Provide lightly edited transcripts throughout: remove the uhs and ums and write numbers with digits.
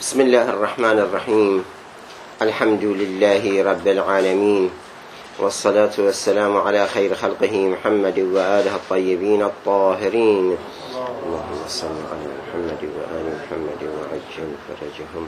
بسم الله الرحمن الرحيم. الحمد لله رب العالمين، والصلاة والسلام على خير خلقه محمد وآله الطيبين الطاهرين. اللهم صل على محمد وآل محمد وعجل فرجهم.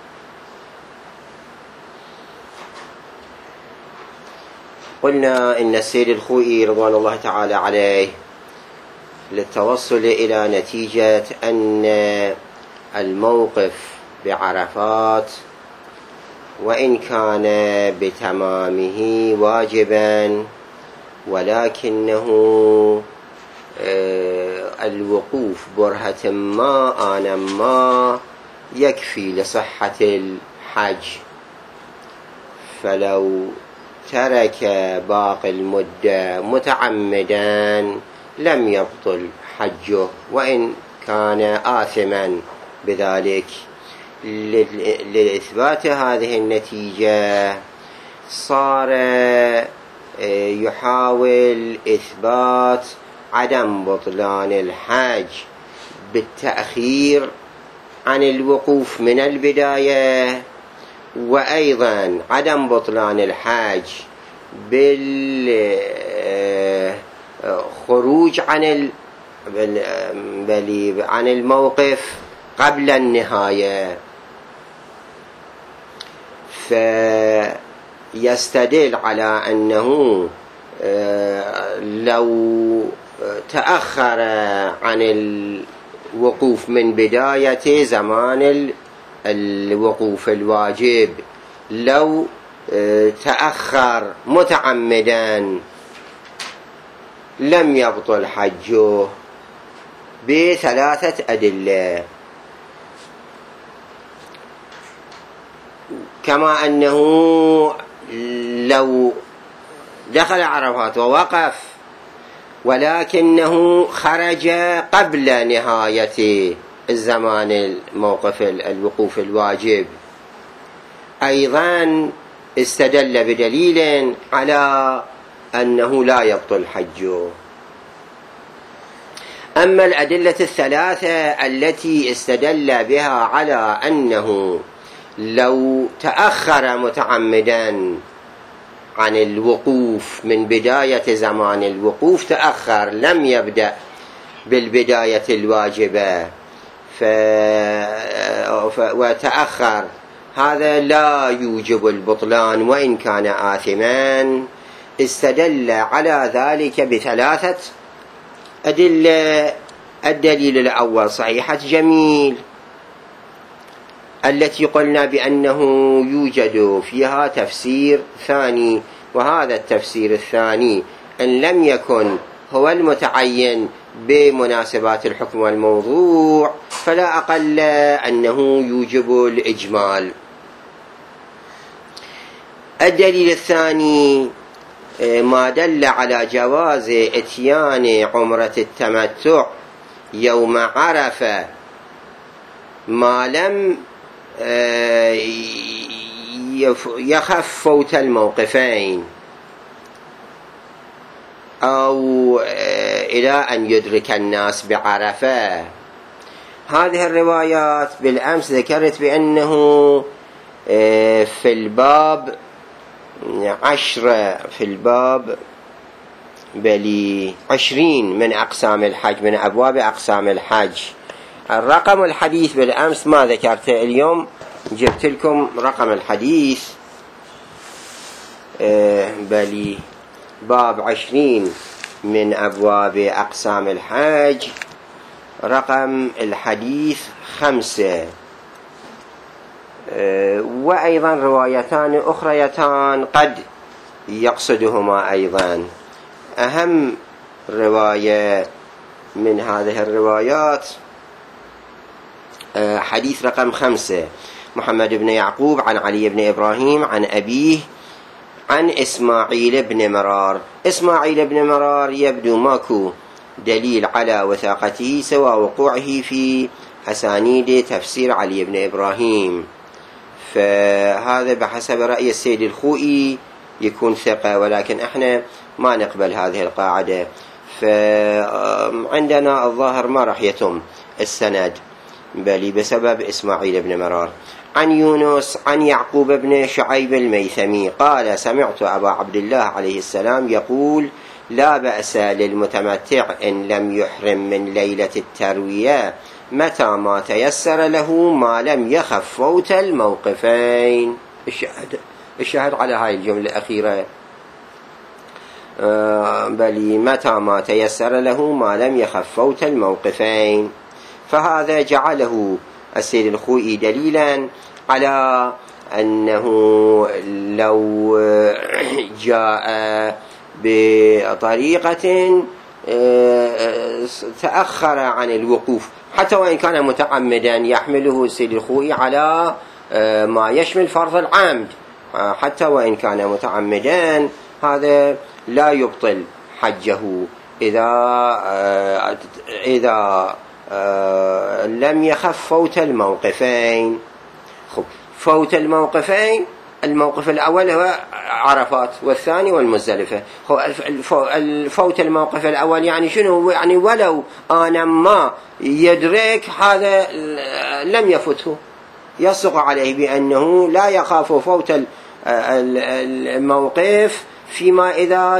قلنا إن السيد الخوئي رضوان الله تعالى عليه للتوصل إلى نتيجة أن الموقف بعرفات وإن كان بتمامه واجبا، ولكنه الوقوف برهة ما آنا ما يكفي لصحة الحج، فلو ترك باقي المدة متعمدا لم يبطل حجه وإن كان آثما بذلك. لإثبات هذه النتيجة صار يحاول إثبات عدم بطلان الحج بالتأخير عن الوقوف من البداية، وأيضا عدم بطلان الحج بالخروج عن الموقف قبل النهاية. فيستدل على أنه لو تأخر عن الوقوف من بداية زمان الوقوف الواجب، لو تأخر متعمدا لم يبطل حجه بثلاثة أدلة. كما أنه لو دخل عرفات ووقف ولكنه خرج قبل نهاية الزمان الموقف الوقوف الواجب، أيضا استدل بدليل على أنه لا يبطل حجه. أما الأدلة الثلاثة التي استدل بها على أنه لو تأخر متعمدا عن الوقوف من بداية زمان الوقوف، تأخر لم يبدأ بالبداية الواجبة وتأخر، هذا لا يوجب البطلان وإن كان آثما. استدل على ذلك بثلاثة أدلة. الدليل الأول صحيحة جميل التي قلنا بأنه يوجد فيها تفسير ثاني، وهذا التفسير الثاني إن لم يكن هو المتعين بمناسبات الحكم والموضوع فلا أقل أنه يوجب الإجمال. الدليل الثاني ما دل على جواز إتيان عمرة التمتع يوم عرفة ما لم يخف فوت الموقفين أو إلى أن يدرك الناس بعرفة. هذه الروايات بالأمس ذكرت بأنه في الباب 10 في الباب 20 من أقسام الحج، من أبواب أقسام الحج. الرقم الحديث بالأمس ما ذكرته، اليوم جبت لكم رقم الحديث باب 20 من أبواب أقسام الحج، رقم الحديث 5. وأيضا روايتان أخريتان قد يقصدهما أيضا. أهم رواية من هذه الروايات حديث رقم 5، محمد بن يعقوب عن علي بن إبراهيم عن أبيه عن إسماعيل بن مرار. إسماعيل بن مرار يبدو ماكو دليل على وثاقته سوى وقوعه في أسانيد تفسير علي بن إبراهيم، فهذا بحسب رأي السيد الخوئي يكون ثقة، ولكن احنا ما نقبل هذه القاعدة. فعندنا الظاهر ما راح يتم السند بل بسبب إسماعيل بن مرار. عن يونس عن يعقوب بن شعيب الميثمي قال سمعت أبا عبد الله عليه السلام يقول لا بأس للمتمتع إن لم يحرم من ليلة التروية متى ما تيسر له ما لم يخف فوت الموقفين. الشاهد على هاي الجملة الأخيرة بل متى ما تيسر له ما لم يخف فوت الموقفين. فهذا جعله السيد الخوئي دليلا على أنه لو جاء بطريقة تأخر عن الوقوف حتى وإن كان متعمدا يحمله السيد الخوئي على ما يشمل فرض العمد، حتى وإن كان متعمدا هذا لا يبطل حجه إذا لم يخف فوت الموقفين. فوت الموقفين، الموقف الأول هو عرفات والثاني والمزدلفة. الفوت الموقف الأول يعني شنو؟ يعني ولو أنا ما يدرك هذا لم يفته، يصدق عليه بأنه لا يخاف فوت الموقف فيما إذا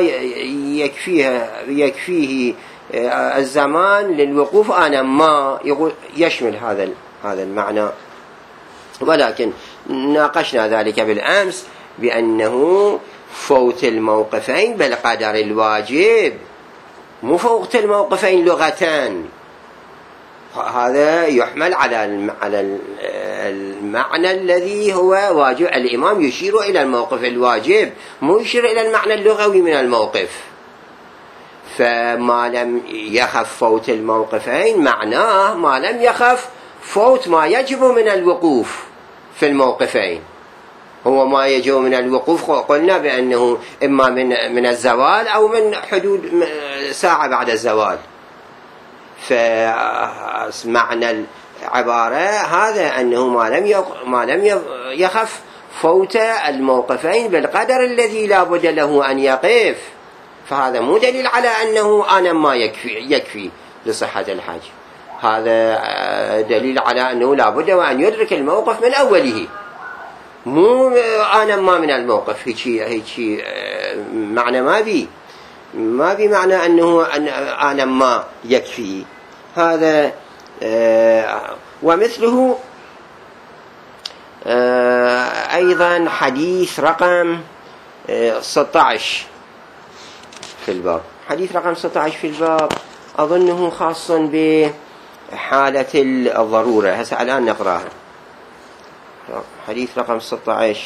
يكفيه الزمان للوقوف أنا ما يشمل هذا المعنى. ولكن ناقشنا ذلك بالأمس بأنه فوت الموقفين بالقدر الواجب، مو فوت الموقفين لغتان. هذا يحمل على المعنى الذي هو واجب. الإمام يشير إلى الموقف الواجب، مو يشير إلى المعنى اللغوي من الموقف. فما لم يخف فوت الموقفين معناه ما لم يخف فوت ما يجب من الوقوف في الموقفين. هو ما يجب من الوقوف قلنا بأنه إما من الزوال أو من حدود ساعة بعد الزوال. فمعنى العبارة هذا أنه ما لم يخف فوت الموقفين بالقدر الذي لا بد له أن يقف. فهذا مو دليل على أنه أنا ما يكفي لصحة الحج، هذا دليل على أنه لا بد وأن يدرك الموقف من أوله، مو أنا ما من الموقف. هيك معنى ما بي معنى أنه أنا ما يكفي. هذا ومثله أيضا حديث رقم 16 في الباب. حديث رقم 16 في الباب أظنه خاص بحالة الضرورة. هسه الآن نقرأها. حديث رقم 16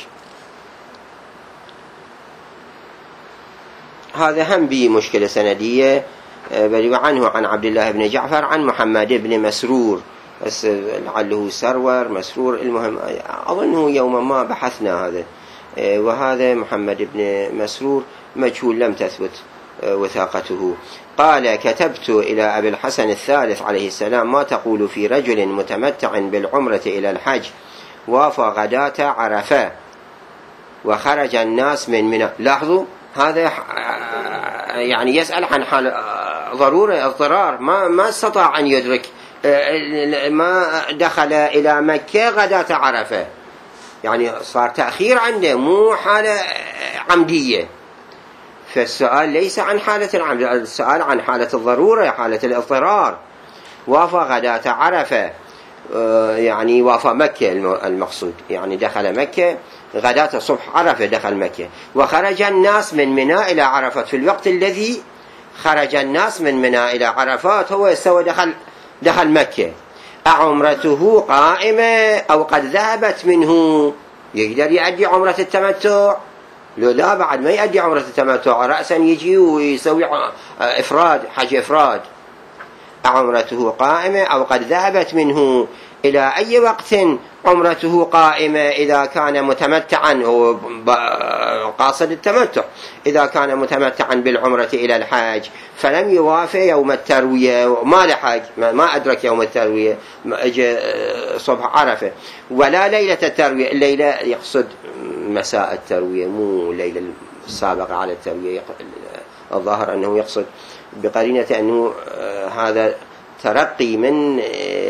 هذا هم بمشكلة سندية، بل عنه عن عبد الله بن جعفر عن محمد بن مسرور، بس لعله سرور مسرور، المهم أظنه يوما ما بحثنا هذا. وهذا محمد بن مسرور مجهول لم تثبت وثاقته. قال كتبت إلى أبي الحسن الثالث عليه السلام ما تقول في رجل متمتع بالعمرة إلى الحج وافى غداة عرفة وخرج الناس من منى. لاحظوا هذا يعني يسأل عن حال ضرورة اضطرار، ما استطاع أن يدرك، ما دخل إلى مكة غداة عرفة، يعني صار تأخير عنده مو حالة عمدية. فالسؤال ليس عن حالة العمد، السؤال عن حالة الضرورة، حالة الاضطرار. وافى غداة عرفة يعني وافى مكة المقصود، يعني دخل مكة غداة الصبح عرفة دخل مكة. وخرج الناس من منى إلى عرفات، في الوقت الذي خرج الناس من منى إلى عرفات هو استوى دخل مكة. أعمرته قائمة أو قد ذهبت منه؟ يقدر يؤدي عمرة التمتع؟ لا بعد ما يؤدي عمرة التمتع، رأسا يجي ويسوي إفراد، حج إفراد. عمرته قائمة أو قد ذهبت منه. إلى أي وقت عمرته قائمة؟ إذا كان متمتعا، هو قاصد التمتع، إذا كان متمتعا بالعمرة إلى الحج فلم يوافي يوم التروية، ما لحج، ما أدرك يوم التروية، اجى صبح عرفة، ولا ليلة التروية. الليلة يقصد مساء التروية مو ليلة السابقة على التروية. الظاهر أنه يقصد بقرينة أنه هذا ترقي من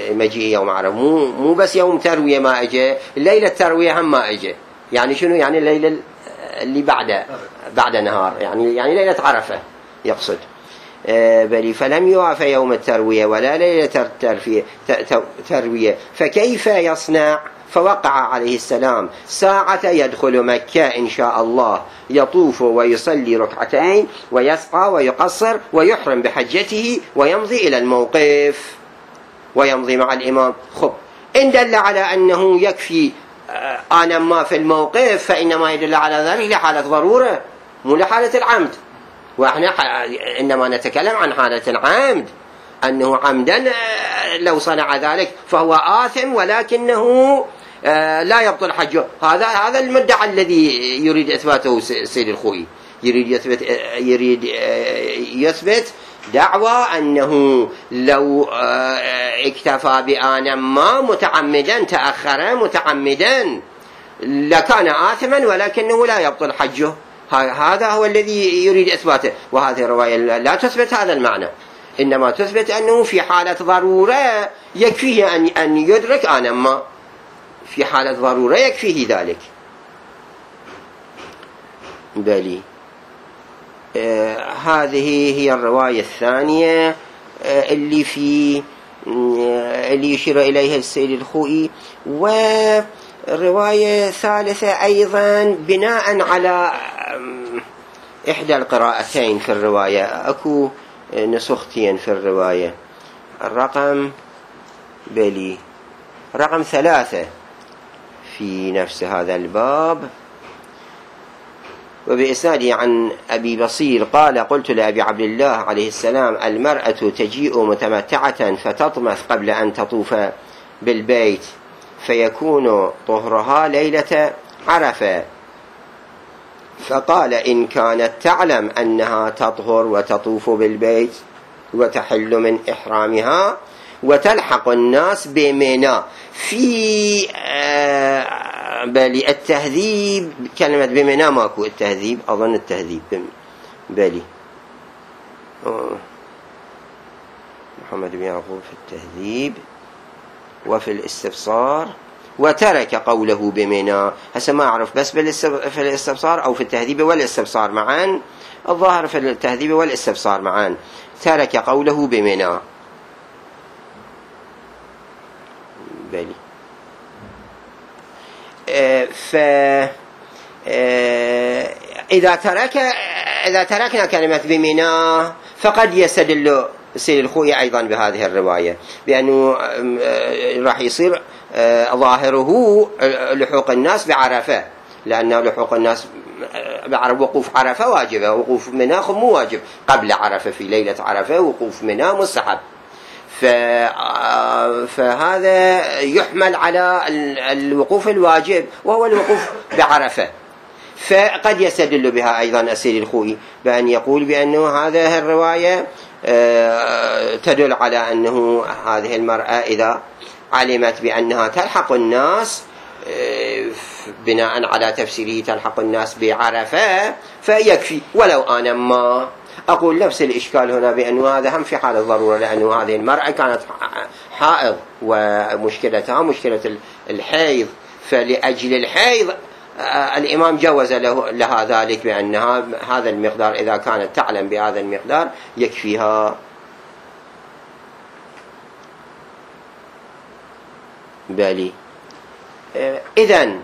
مجيء يوم عرفة، مو بس يوم تروية ما اجى، الليلة التروية هم ما اجى. يعني شنو؟ يعني الليلة اللي بعد نهار، يعني ليلة عرفة يقصد. بل فلم يوافى يوم التروية ولا ليلة تروية، فكيف يصنع؟ فوقع عليه السلام ساعة يدخل مكة إن شاء الله، يطوف ويصلي ركعتين ويسعى ويقصر ويحرم بحجته ويمضي إلى الموقف ويمضي مع الإمام. خب، إن دل على أنه يكفي آنا ما في الموقف فإنما يدل على ذلك لحالة ضرورة مو لحالة العمد، وإحنا إنما نتكلم عن حالة العمد، أنه عمدا لو صنع ذلك فهو آثم ولكنه لا يبطل حجه. هذا المدعى الذي يريد إثباته السيد الخوئي، يريد يثبت دعوى أنه لو اكتفى بآن ما متعمدا تأخر متعمدا لكان آثما ولكنه لا يبطل حجه. هذا هو الذي يريد إثباته، وهذه الرواية لا تثبت هذا المعنى، إنما تثبت أنه في حالة ضرورة يكفيه أن يدرك آن ما، في حالة ضرورة يكفيه ذلك. بلي هذه هي الرواية الثانية اللي يشير إليها السيد الخوئي. ورواية ثالثة أيضا بناء على إحدى القراءتين في الرواية، أكو نسختين في الرواية، رقم 3 في نفس هذا الباب، وبإسناده عن أبي بصير قال: قلت لأبي عبد الله عليه السلام: المرأة تجيء متمتعة فتطمث قبل أن تطوف بالبيت فيكون طهرها ليلة عرفة، فقال: إن كانت تعلم أنها تطهر وتطوف بالبيت وتحل من إحرامها وتلحق الناس بمنى. في بالي التهذيب كلمة بمنى ماكو، التهذيب أظن التهذيب بالي محمد بن يعقوب في التهذيب وفي الاستبصار، وترك قوله بمنى. هسه ما أعرف بس في الاستبصار أو في التهذيب والاستبصار معا، الظاهر في التهذيب والاستبصار معا، ترك قوله بمنى. بالي إذا تركنا كلمة بمنى فقد يستدل السيد الخوئي أيضا بهذه الرواية بأنه راح يصير ظاهره لحوق الناس بعرفة، لأن لحوق الناس بعرف وقوف عرفة واجبة، وقوف منى مو واجب. قبل عرفة في ليلة عرفة وقوف منى مستحب، فهذا يحمل على الوقوف الواجب وهو الوقوف بعرفة. فقد يستدل بها أيضا السيد الخوئي بأن يقول بأنه هذه الرواية تدل على أنه هذه المرأة إذا علمت بأنها تلحق الناس بناء على تفسيره تلحق الناس بعرفة فيكفي ولو أنا ما. أقول نفس الإشكال هنا بأنه هذا هم في حال الضرورة، لأنه هذه المرأة كانت حائض ومشكلتها مشكلة الحيض، فلأجل الحيض الإمام جوز لها ذلك بأنها هذا المقدار إذا كانت تعلم بهذا المقدار يكفيها. بالي إذن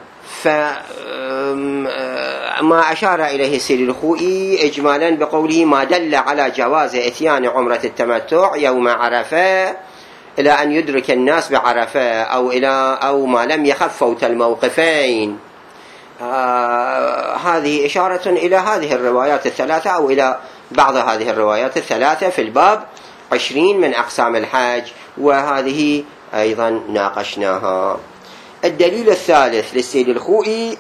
فما أشار إليه السيد الخوئي إجمالا بقوله: ما دل على جواز إتيان عمرة التمتع يوم عرفة إلى أن يدرك الناس بعرفة أو ما لم يخف فوت الموقفين. هذه إشارة إلى هذه الروايات الثلاثة أو إلى بعض هذه الروايات الثلاثة في الباب 20 من أقسام الحج، وهذه أيضا ناقشناها. الدليل الثالث للسيد الخوئي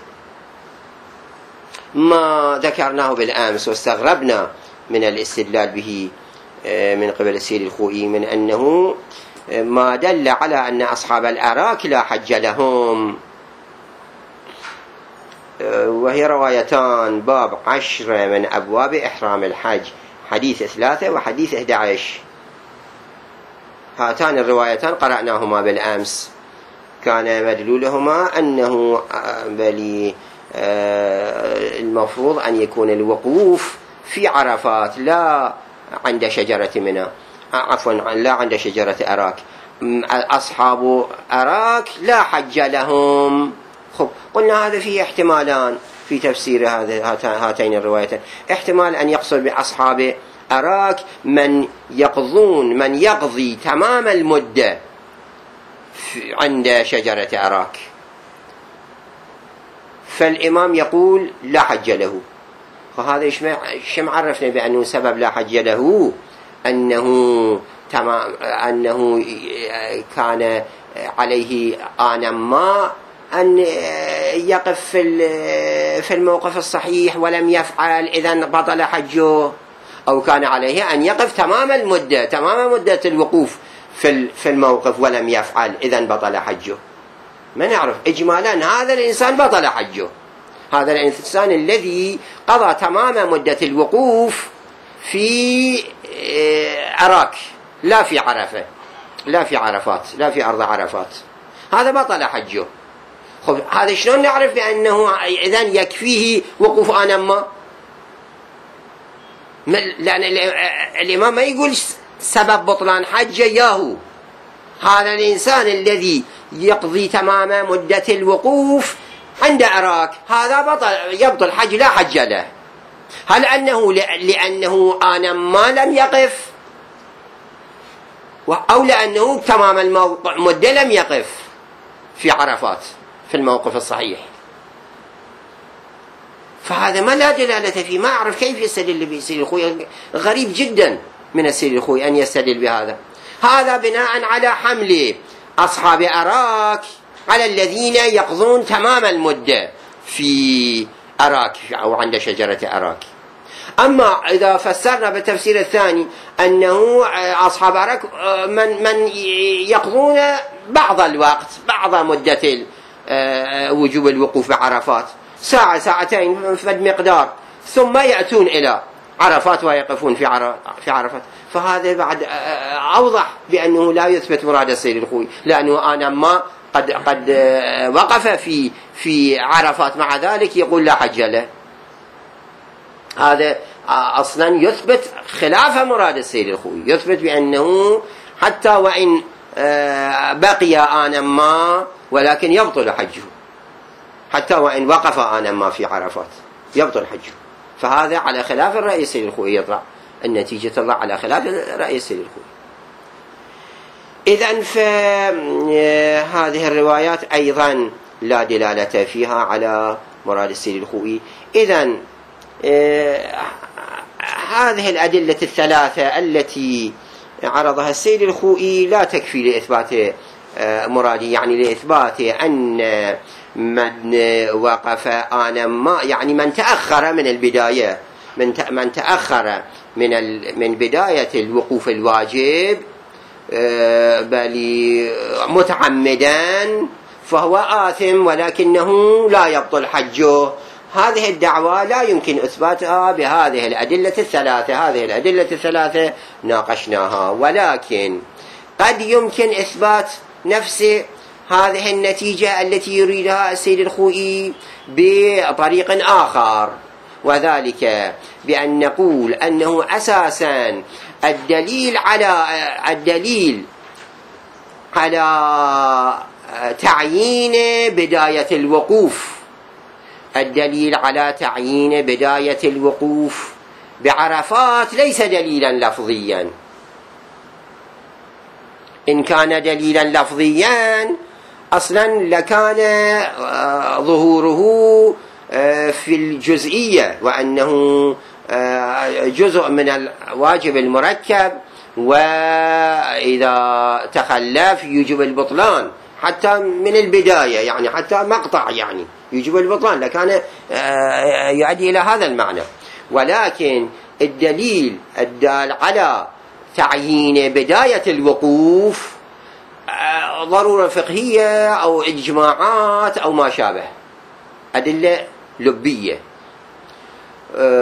ما ذكرناه بالأمس واستغربنا من الاستدلال به من قبل السيد الخوئي، من أنه ما دل على أن أصحاب الأراك لا حج لهم، وهي روايتان باب 10 من أبواب إحرام الحج، حديث 3 وحديث 11. هاتان الروايتان قرأناهما بالأمس، كان مدلولهما أنه المفروض أن يكون الوقوف في عرفات لا عند شجرة منى، عفوا لا عند شجرة أراك. أصحاب أراك لا حج لهم. خب قلنا هذا فيه احتمالان في تفسير هاتين الروايتين. احتمال أن يقصد بأصحاب أراك من يقضي تمام المدة عند شجرة أراك، فالإمام يقول لا حج له. فهذا إيش معرفنا بأنه سبب لا حج له؟ أنه كان عليه آنا ما أن يقف في الموقف الصحيح ولم يفعل، إذن بطل حجه، أو كان عليه أن يقف تمام مدة الوقوف في الموقف ولم يفعل، إذن بطل حجه. ما نعرف إجمالا هذا الإنسان بطل حجه، هذا الإنسان الذي قضى تمام مدة الوقوف في أراك، لا في عرفة، لا في عرفات، لا في أرض عرفات، هذا بطل حجه. خب هذا شلون نعرف بأنه إذن يكفيه وقوف آنما؟ لأن الإمام ما يقول سبب بطلان حجه ياهو، هذا الإنسان الذي يقضي تمام مدة الوقوف عند أراك هذا يبطل حج، لا حج له. هل أنه لأنه آنما لم يقف، أو لأنه تمام المدة لم يقف في عرفات في الموقف الصحيح؟ فهذا ما لا دلالة فيه. ما أعرف كيف يستدل به السيد الخوئي، غريب جدا من السيد الخوئي أن يستدل بهذا. هذا بناء على حمل أصحاب أراك على الذين يقضون تمام المدة في أراك أو عند شجرة أراك. أما إذا فسرنا بالتفسير الثاني أنه أصحاب أراك من يقضون بعض الوقت، بعض مدة وجوب الوقوف بعرفات، ساعة ساعتين في مقدار، ثم يأتون إلى عرفات ويقفون في عرفات، فهذا بعد أوضح بأنه لا يثبت مراد السيد الخوئي، لأنه أنا ما قد وقف في عرفات، مع ذلك يقول لا حج له. هذا أصلا يثبت خلاف مراد السيد الخوئي، يثبت بأنه حتى وإن بقي آنا ما ولكن يبطل حجه، حتى وإن وقف آنا ما في عرفات يبطل حجه. فهذا على خلاف الرأي السيد الخوئي، يطلع النتيجة تطلع على خلاف الرأي السيد الخوئي. إذن فهذه الروايات أيضا لا دلالة فيها على مراد السيد الخوئي. إذن هذه الأدلة الثلاثة التي عرضها السيد الخوئي لا تكفي لإثبات مراده، يعني لإثبات أن من وقف آنا ما، يعني من تأخر من البداية، من تأخر من بداية الوقوف الواجب بل متعمدا فهو آثم ولكنه لا يبطل حجه. هذه الدعوة لا يمكن إثباتها بهذه الأدلة الثلاثة. هذه الأدلة الثلاثة ناقشناها، ولكن قد يمكن إثبات نفس هذه النتيجة التي يريدها السيد الخوئي بطريق آخر، وذلك بأن نقول أنه أساسا الدليل على تعيين بداية الوقوف، الدليل على تعيين بداية الوقوف بعرفات ليس دليلا لفظيا. إن كان دليلا لفظيا أصلا لكان ظهوره في الجزئية، وأنه جزء من الواجب المركب، وإذا تخلف يجب البطلان حتى من البداية، يعني حتى مقطع يعني يجب البطلان، لكان يؤدي إلى هذا المعنى. ولكن الدليل الدال على تعيين بداية الوقوف ضرورة فقهية أو إجماعات أو ما شابه، أدلة لبية،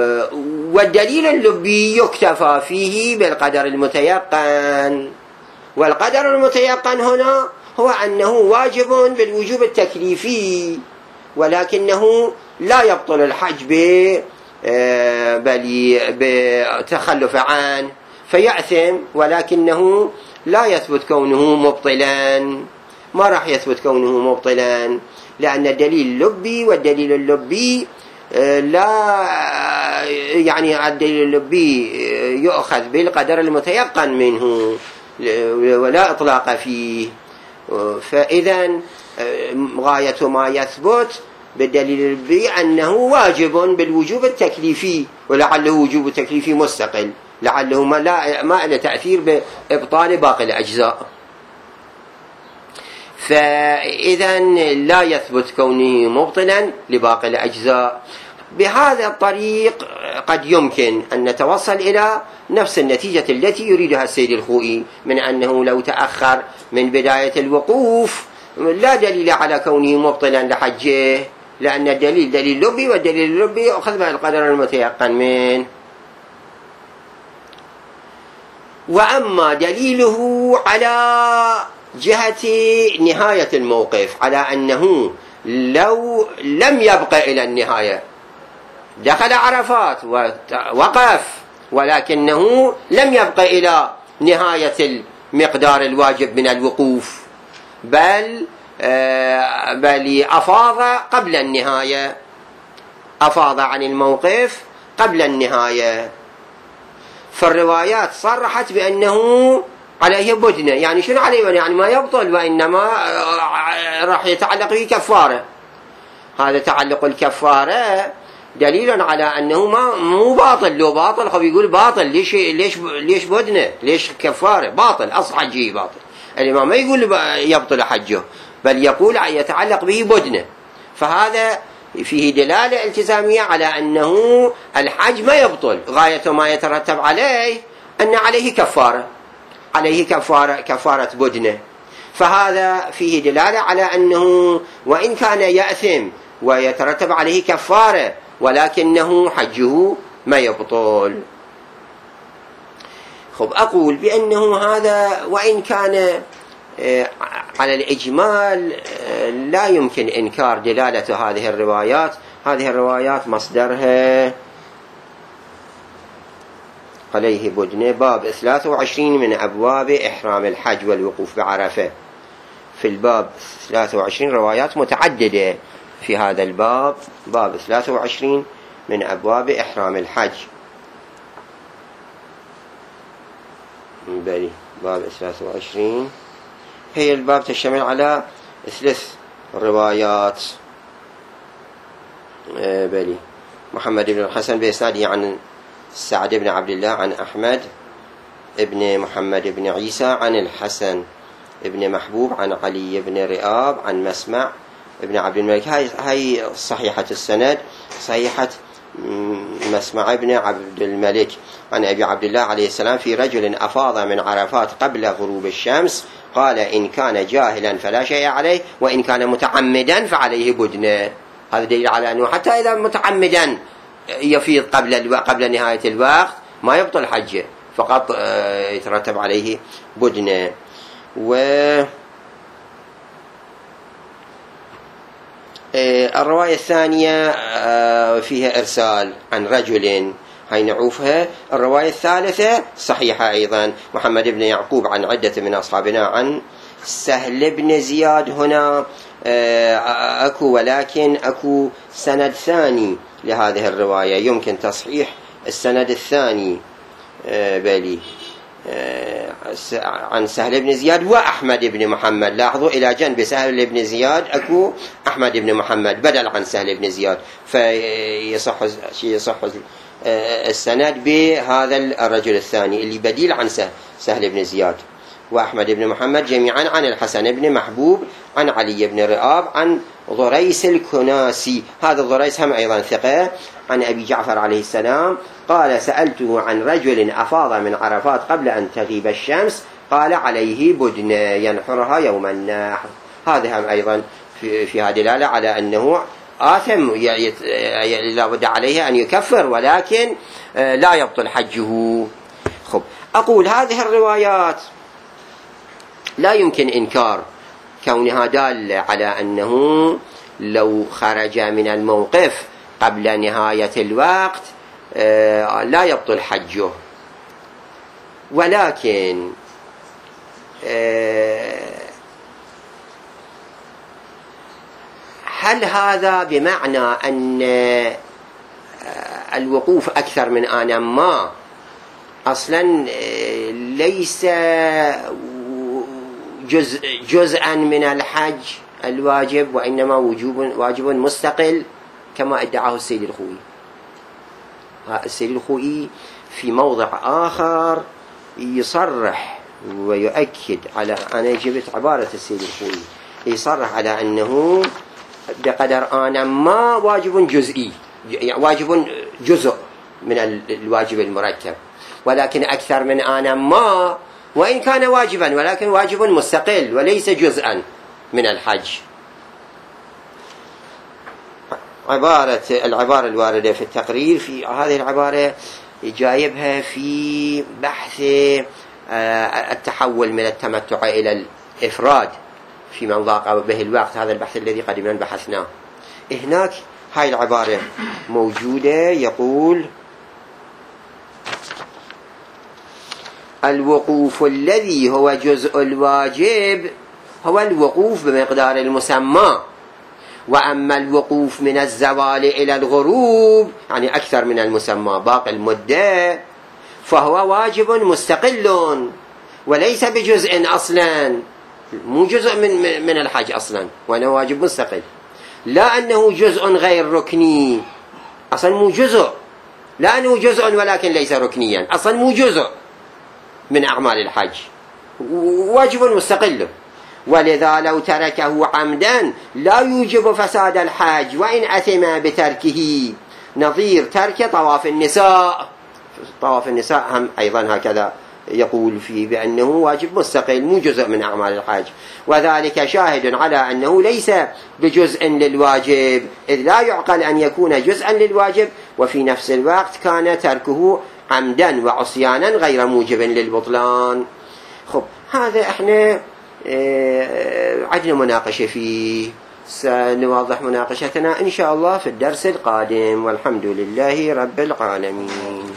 والدليل اللبي يكتفى فيه بالقدر المتيقن، والقدر المتيقن هنا هو أنه واجب بالوجوب التكليفي، ولكنه لا يبطل الحج بتخلف عنه فيأثم، ولكنه لا يثبت كونه مبطلا، ما راح يثبت كونه مبطلا، لأن الدليل اللبي والدليل اللبي لا يعني الدليل اللبي يؤخذ بالقدر المتيقن منه ولا إطلاق فيه. فإذا غاية ما يثبت بالدليل اللبي أنه واجب بالوجوب التكليفي، ولعله وجوب التكليفي مستقل، لعله ما له تأثير بإبطال باقي الأجزاء. فإذا لا يثبت كونه مبطلا لباقي الأجزاء. بهذا الطريق قد يمكن أن نتوصل إلى نفس النتيجة التي يريدها السيد الخوئي، من أنه لو تأخر من بداية الوقوف لا دليل على كونه مبطلا لحجه، لأن الدليل دليل لبي، والدليل اللبي يأخذ بالقدر المتيقن منه. وأما دليله على جهة نهاية الموقف، على أنه لو لم يبق إلى النهاية، دخل عرفات ووقف ولكنه لم يبق إلى نهاية المقدار الواجب من الوقوف، بل أفاض قبل النهاية، أفاض عن الموقف قبل النهاية، فالروايات صرحت بأنه عليه بدنة. يعني شنو عليه؟ يعني ما يبطل، وإنما راح يتعلق به كفارة. هذا تعلق الكفارة دليل على أنه مو باطل. لو باطل خب يقول باطل، ليش بدنة، ليش كفارة؟ باطل، أصل حجه باطل. الإمام ما يقول يبطل حجه، بل يقول يتعلق به بدنة. فهذا فيه دلالة التزامية على أنه الحج ما يبطل، غاية ما يترتب عليه أن عليه كفارة، عليه كفارة بدنة. فهذا فيه دلالة على أنه وإن كان يأثم ويترتب عليه كفارة، ولكنه حجه ما يبطل. خب أقول بأنه هذا وإن كان على الإجمال لا يمكن إنكار دلالة هذه الروايات. هذه الروايات مصدرها عليه بدنة، باب 23 من أبواب إحرام الحج والوقوف بعرفة. في الباب 23 روايات متعددة في هذا الباب، باب 23 من أبواب إحرام الحج. بلي باب 23 هي الباب تشتمل على 3 روايات. بلي محمد بن الحسن بإسناده عن سعد بن عبد الله عن أحمد ابن محمد بن عيسى عن الحسن ابن محبوب عن علي بن رئاب عن مسمع ابن عبد الملك. هاي صحيحة السند، صحيحة مسمع ابن عبد الملك عن أبي عبد الله عليه السلام في رجل أفاض من عرفات قبل غروب الشمس، قال إن كان جاهلا فلا شيء عليه، وإن كان متعمدا فعليه بدنة. هذا دليل على أنه حتى إذا متعمدا يفيض قبل نهاية الوقت ما يبطل حجه، فقط يترتب عليه بدنة. الرواية الثانية فيها إرسال عن رجل، هاي نعوفها. الرواية الثالثة صحيحة أيضا، محمد بن يعقوب عن عدة من أصحابنا عن سهل بن زياد. هنا أكو، ولكن أكو سند ثاني لهذه الرواية، يمكن تصحيح السند الثاني. بلي عن سهل بن زياد وأحمد بن محمد. لاحظوا إلى جنب سهل بن زياد أكو أحمد بن محمد بدل عن سهل بن زياد، فيصح السند بهذا الرجل الثاني اللي بديل عن سهل بن زياد. وأحمد بن محمد جميعا عن الحسن بن محبوب عن علي بن رئاب عن ضريس الكناسي. هذا ضريس هم أيضا ثقة، عن أبي جعفر عليه السلام قال سألته عن رجل أفاض من عرفات قبل أن تغيب الشمس، قال عليه بدنة ينحرها يوم النحر. هذا هم أيضا فيها دلالة على أنه آثم، لا بد عليه أن يكفر، ولكن لا يبطل حجه. خب أقول هذه الروايات لا يمكن إنكار كونها دالة على أنه لو خرج من الموقف قبل نهاية الوقت لا يبطل حجه. ولكن هل هذا بمعنى أن الوقوف أكثر من آن ما أصلا ليس جزءا من الحج الواجب، وإنما واجب مستقل كما ادعاه السيد الخوئي؟ السيد الخوئي في موضع آخر يصرح ويؤكد على، أنا جبت عبارة السيد الخوئي، يصرح على أنه بقدر آن ما واجب جزئي، يعني واجب جزء من الواجب المركب، ولكن أكثر من آن ما وإن كان واجبا ولكن واجب مستقل وليس جزءا من الحج. العبارة الواردة في التقرير، في هذه العبارة جايبها في بحث التحول من التمتع إلى الإفراد في من ضاق به الوقت، هذا البحث الذي قديما بحثناه. هناك هاي العبارة موجودة، يقول: الوقوف الذي هو جزء الواجب هو الوقوف بمقدار المسمى، وأما الوقوف من الزوال إلى الغروب يعني أكثر من المسمى باقي المدة فهو واجب مستقل وليس بجزء أصلا، مو جزء من الحج أصلا، وأنه واجب مستقل، لا أنه جزء غير ركني، أصلا مو جزء، لا أنه جزء ولكن ليس ركنيا، أصلا مو جزء من أعمال الحج، واجب مستقل. ولذا لو تركه عمدا لا يوجب فساد الحج وإن أثم بتركه، نظير ترك طواف النساء. طواف النساء هم أيضا هكذا يقول فيه بأنه واجب مستقل مو جزء من أعمال الحج، وذلك شاهد على أنه ليس بجزء للواجب، إذ لا يعقل أن يكون جزءا للواجب وفي نفس الوقت كان تركه عمدا وعصيانا غير موجب للبطلان. خب، هذا احنا عندنا مناقشة فيه، سنواضح مناقشتنا إن شاء الله في الدرس القادم، والحمد لله رب العالمين.